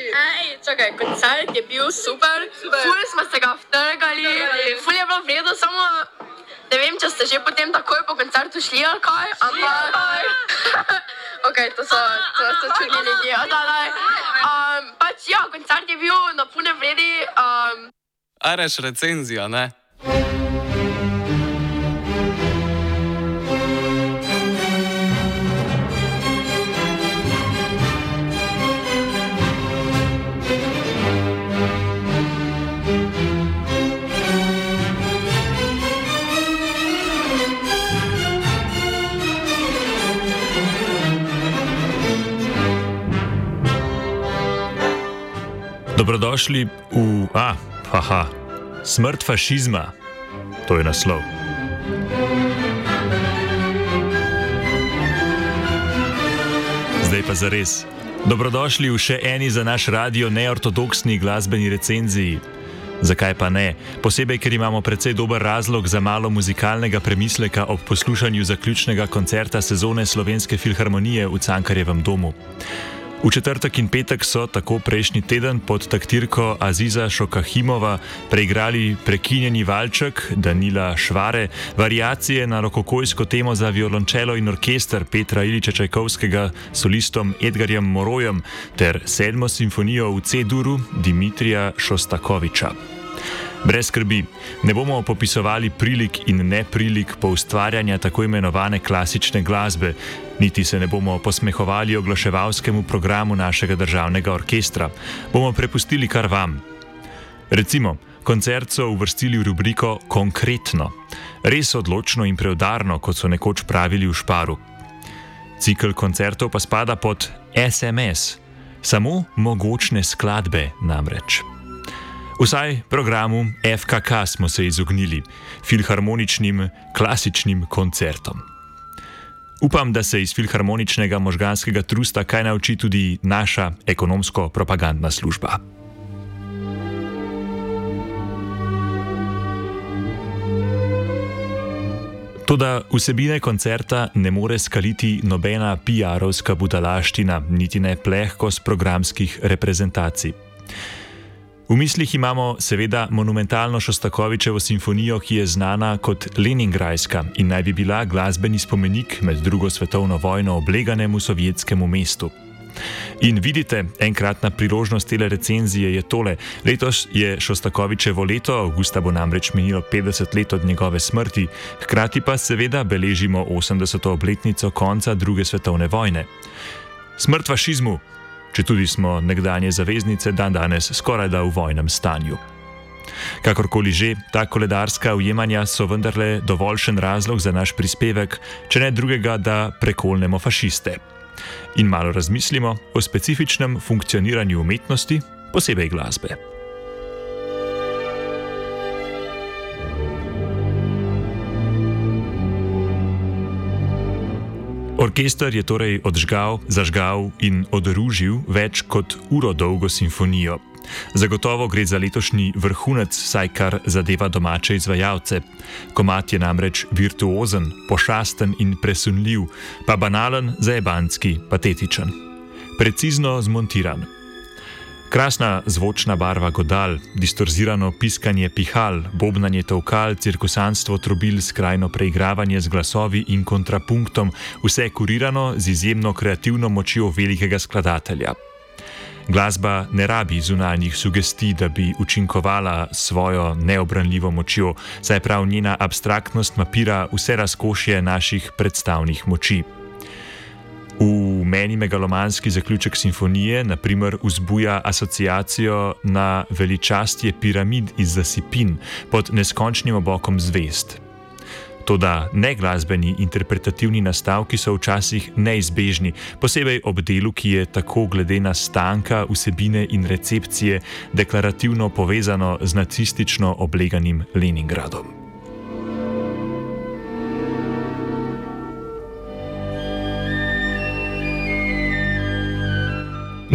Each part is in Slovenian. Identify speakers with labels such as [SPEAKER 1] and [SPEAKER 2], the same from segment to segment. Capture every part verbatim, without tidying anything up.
[SPEAKER 1] Ej, čakaj, koncert je bil super, super. Ful smo se ga vtrgali, ful je bilo vredo, samo ne vem, če ste že potem takoj po koncertu šli ali kaj, ampak... ok, to so, to so čudni ljudje, da, da. Um, pač ja, koncert je bil na pune vredi. Um...
[SPEAKER 2] Areš recenzija, ne?
[SPEAKER 3] Dobrodošli v... A, haha, Smrt fašizma. To je naslov. Zdaj pa zares. Dobrodošli v še eni za naš radio neortodoksni glasbeni recenziji. Zakaj pa ne? Posebej, ker imamo precej dober razlog za malo muzikalnega premisleka ob poslušanju zaključnega koncerta sezone Slovenske filharmonije v Cankarjevem domu. V četrtek in petek so tako prejšnji teden pod taktirko Aziza Šokahimova preigrali Prekinjeni valček Danila Švare, variacije na rokokojsko temo za violončelo in orkester Petra Iliča Čajkovskega s solistom Edgarjem Morojem ter sedmo simfonijo v C-duru Dimitrija Šostakoviča. Brez skrbi, ne bomo popisovali prilik in neprilik poustvarjanja tako imenovane klasične glasbe, niti se ne bomo posmehovali oglaševalskemu programu našega državnega orkestra. Bomo prepustili kar vam. Recimo, koncert so uvrstili v rubriko Konkretno. Res odločno in preudarno, kot so nekoč pravili v Šparu. Cikel koncertov pa spada pod S M S. Samo mogočne skladbe namreč. Vsaj programu F K K smo se izognili, filharmoničnim, klasičnim koncertom. Upam, da se iz filharmoničnega možganskega trusta kaj nauči tudi naša ekonomsko-propagandna služba. Toda vsebine koncerta ne more skaliti nobena P R-ovska budalaština, niti ne plehkost programskih reprezentacij. V mislih imamo seveda monumentalno Šostakovičevo simfonijo, ki je znana kot Leningrajska in naj bi bila glasbeni spomenik med drugo svetovno vojno obleganemu sovjetskemu mestu. In vidite, enkratna priložnost tele recenzije je tole. Letos je Šostakovičevo leto, avgusta bo namreč minilo petdeset let od njegove smrti, hkrati pa seveda beležimo osemdeseto obletnico konca druge svetovne vojne. Smrt fašizmu! Če tudi smo nekdanje zaveznice dan danes skorajda v vojnem stanju. Kakorkoli že, ta koledarska ujemanja so vendarle dovoljšen razlog za naš prispevek, če ne drugega, da prekolnemo fašiste. In malo razmislimo o specifičnem funkcioniranju umetnosti, posebej glasbe. Orkester je torej odžgal, zažgal in odoružil več kot uro dolgo simfonijo. Zagotovo gre za letošnji vrhunec, saj kar zadeva domače izvajalce. Komad je namreč virtuozen, pošasten in presunljiv, pa banalen, zajebanski, patetičen. Precizno zmontiran. Krasna zvočna barva godal, distorzirano piskanje pihal, bobnanje tolkal, cirkusanstvo trobil, skrajno preigravanje z glasovi in kontrapunktom, vse kurirano z izjemno kreativno močjo velikega skladatelja. Glasba ne rabi zunanjih sugestij, da bi učinkovala svojo neobranljivo močjo, saj prav njena abstraktnost mapira vse razkošje naših predstavnih moči. V meni megalomanski zaključek simfonije na primer vzbuja asociacijo na veličastje piramid iz zasipin pod neskončnim obokom zvezd. Toda neglasbeni interpretativni nastavki so včasih neizbežni, posebej ob delu, ki je tako glede na stanka, vsebine in recepcije deklarativno povezano z nacistično obleganim Leningradom.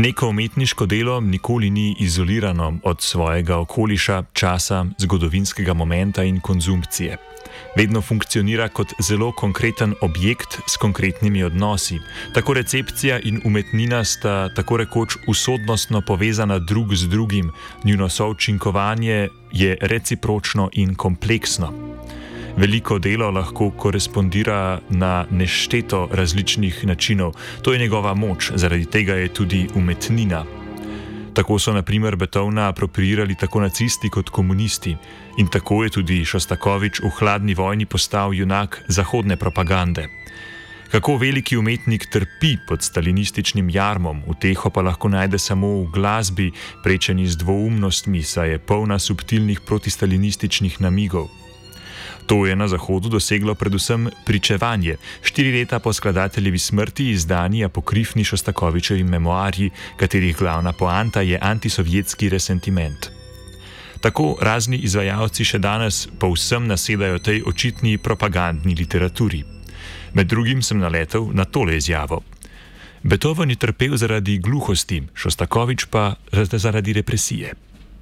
[SPEAKER 3] Neko umetniško delo nikoli ni izolirano od svojega okoliša, časa, zgodovinskega momenta in konzumpcije. Vedno funkcionira kot zelo konkreten objekt s konkretnimi odnosi. Tako recepcija in umetnina sta tako rekoč usodnostno povezana drug z drugim, njuno součinkovanje je recipročno in kompleksno. Veliko delo lahko korespondira na nešteto različnih načinov, to je njegova moč, zaradi tega je tudi umetnina. Tako so na primer Beethovna apropriirali tako nacisti kot komunisti in tako je tudi Šostakovič v hladni vojni postal junak zahodne propagande. Kako veliki umetnik trpi pod stalinističnim jarmom, uteho pa lahko najde samo v glasbi, prečeni z dvoumnostmi, saj je polna subtilnih protistalinističnih namigov. To je na Zahodu doseglo predvsem pričevanje, štiri leta po skladateljevi smrti izdani apokrifni Šostakovičevi memoarji, katerih glavna poanta je antisovjetski resentiment. Tako razni izvajalci še danes povsem nasedajo tej očitni propagandni literaturi. Med drugim sem naletel na tole izjavo. Beethoven je trpel zaradi gluhosti, Šostakovič pa zaradi represije.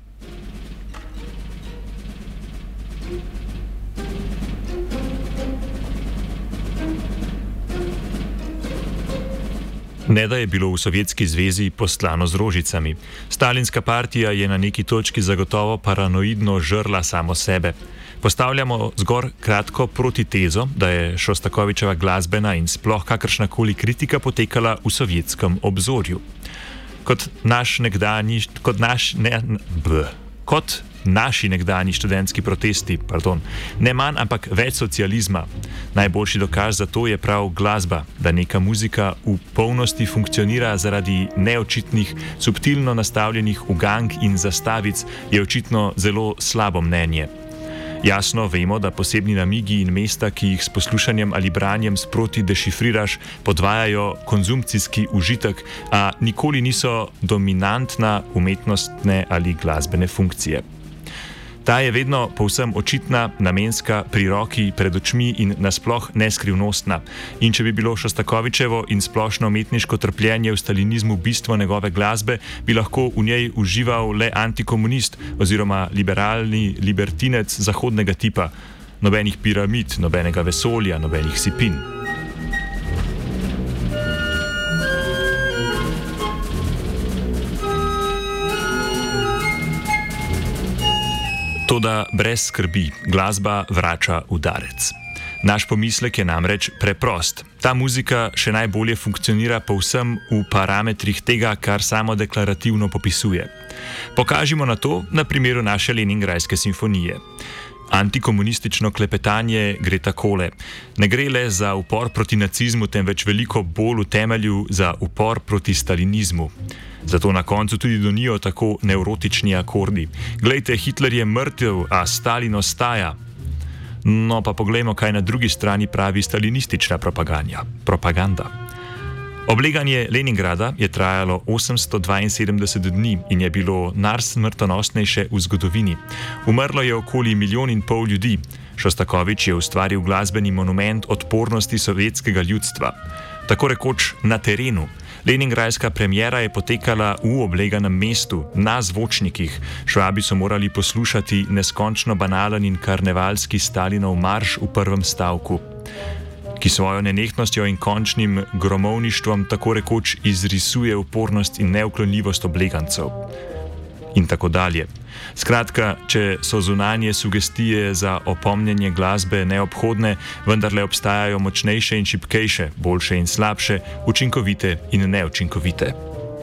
[SPEAKER 3] Ne da je bilo v Sovjetski zvezi postlano z rožicami. Stalinska partija je na neki točki zagotovo paranoidno žrla samo sebe. Postavljamo zgor kratko protitezo, da je Šostakovičeva glasbena in sploh kakršnakoli kritika potekala v sovjetskem obzorju. Kot naš nekdanji, kot naš, ne, bleh, kot naši nekdanji študentski protesti, pardon, ne manj, ampak več socializma. Najboljši dokaz za to je prav glasba, da neka muzika v polnosti funkcionira zaradi neočitnih, subtilno nastavljenih ugank in zastavic, je očitno zelo slabo mnenje. Jasno vemo, da posebni namigi in mesta, ki jih s poslušanjem ali branjem sproti dešifriraš, podvajajo konzumpcijski užitek, a nikoli niso dominantna umetnostne ali glasbene funkcije. Ta je vedno povsem očitna, namenska, pri roki, pred očmi in nasploh neskrivnostna. In če bi bilo Šostakovičevo in splošno umetniško trpljenje v stalinizmu bistvo njegove glasbe, bi lahko v njej užival le antikomunist oziroma liberalni libertinec zahodnega tipa. Nobenih piramid, nobenega vesolja, nobenih sipin. Toda brez skrbi, glasba vrača udarec. Naš pomislek je namreč preprost. Ta muzika še najbolje funkcionira povsem v parametrih tega, kar samo deklarativno popisuje. Pokažimo na to na primeru naše Leningradske simfonije. Antikomunistično klepetanje gre takole. Ne gre le za upor proti nacizmu, temveč veliko bolj v temelju za upor proti stalinizmu. Zato na koncu tudi donijo tako nevrotični akordi. Glejte, Hitler je mrtev, a Stalin ostaja. No pa poglejmo, kaj na drugi strani pravi stalinistična propaganda. propaganda. Obleganje Leningrada je trajalo osemsto dvainsedemdeset dni in je bilo najsmrtonosnejše v zgodovini. Umrlo je okoli milijon in pol ljudi. Šostakovič je ustvaril glasbeni monument odpornosti sovjetskega ljudstva. Tako rekoč na terenu. Leningradska premjera je potekala v obleganem mestu, na zvočnikih. Švabi so morali poslušati neskončno banalen in karnevalski Stalinov marš v prvem stavku, ki svojo nenehnostjo in končnim gromovništvom tako rekoč izrisuje upornost in neuklonljivost oblegancev. In tako dalje. Skratka, če so zunanje sugestije za opomnjenje glasbe neobhodne, vendarle obstajajo močnejše in šibkejše, boljše in slabše, učinkovite in neučinkovite.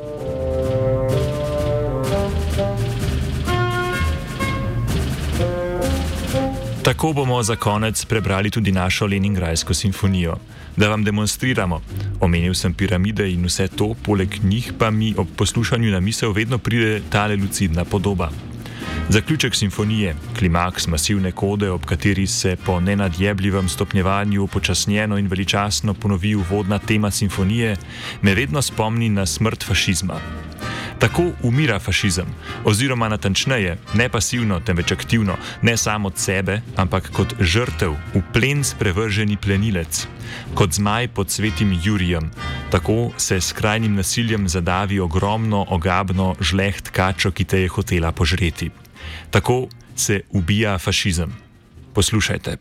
[SPEAKER 3] Tako bomo za konec prebrali tudi našo Leningradsko simfonijo. Da vam demonstriramo. Omenil sem piramide in vse to, poleg njih pa mi ob poslušanju na misel vedno pride tale lucidna podoba. Zaključek simfonije, klimaks masivne kode, ob kateri se po nenadjebljivem stopnjevanju počasnjeno in veličastno ponovi uvodna tema simfonije, me vedno spomni na smrt fašizma. Tako umira fašizem, oziroma natančneje, ne pasivno, temveč aktivno, ne samo od sebe, ampak kot žrtev, v plen sprevrženi plenilec, kot zmaj pod svetim Jurijem. Tako se s krajnim nasiljem zadavi ogromno, ogabno žleht kačo, ki te je hotela požreti. Tako se ubija fašizem. Poslušajte.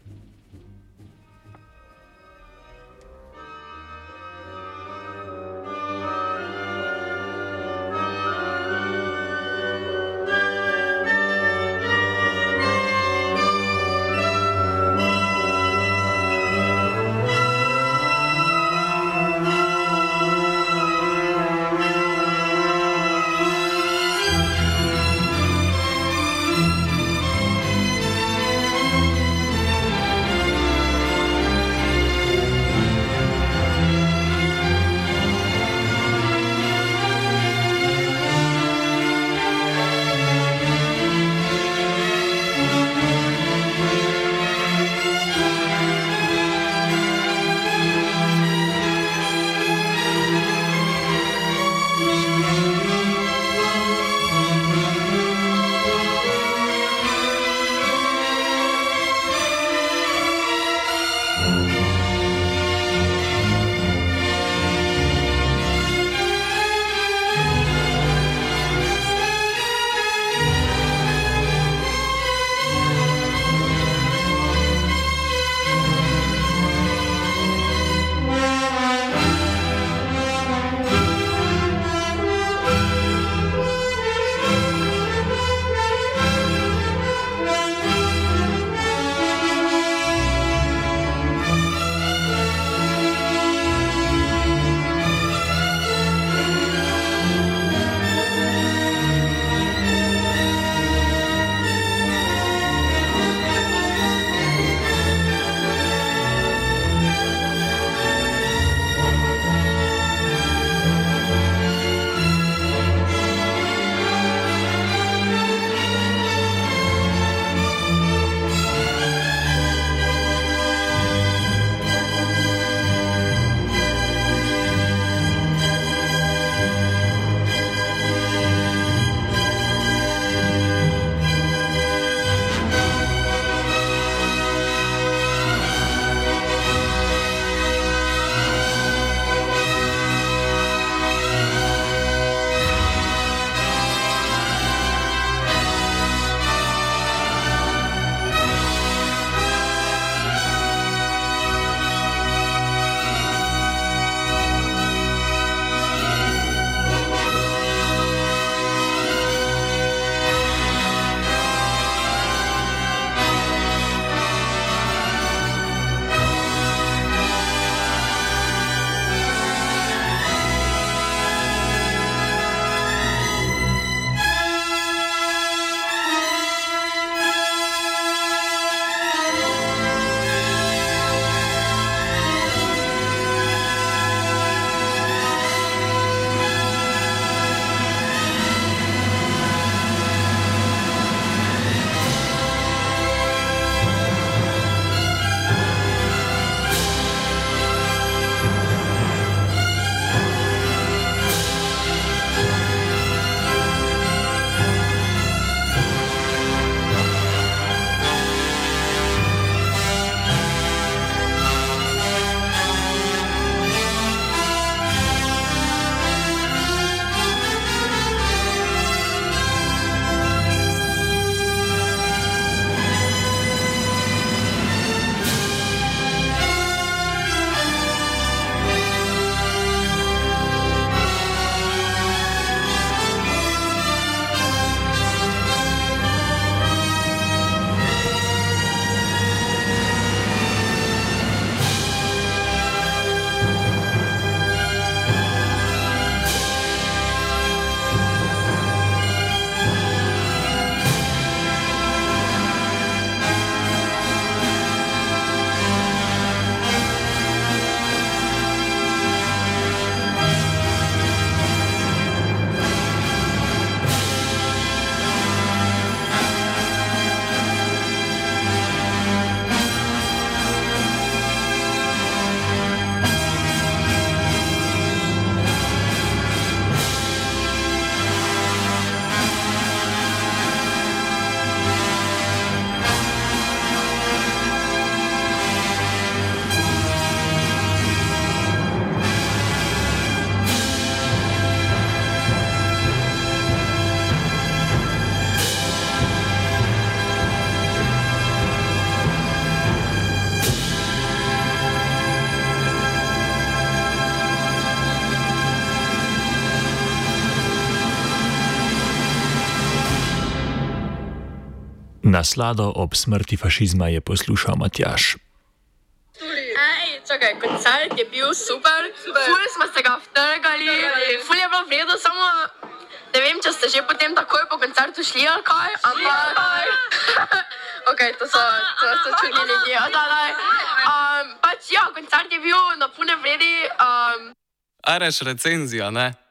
[SPEAKER 3] Na slado ob smrti fašizma je poslušal Matjaž.
[SPEAKER 1] Ej, čakaj, koncert je bil super, ful smo se ga vtrgali, ful je bilo v redu, samo ne vem, če ste že potem takoj po koncertu šli ali kaj, ampak... Ok, to so, to so čudni ljudje, da, da. Um, pač ja, koncert je bil na pune vredi. Um...
[SPEAKER 2] Areš recenzija, ne?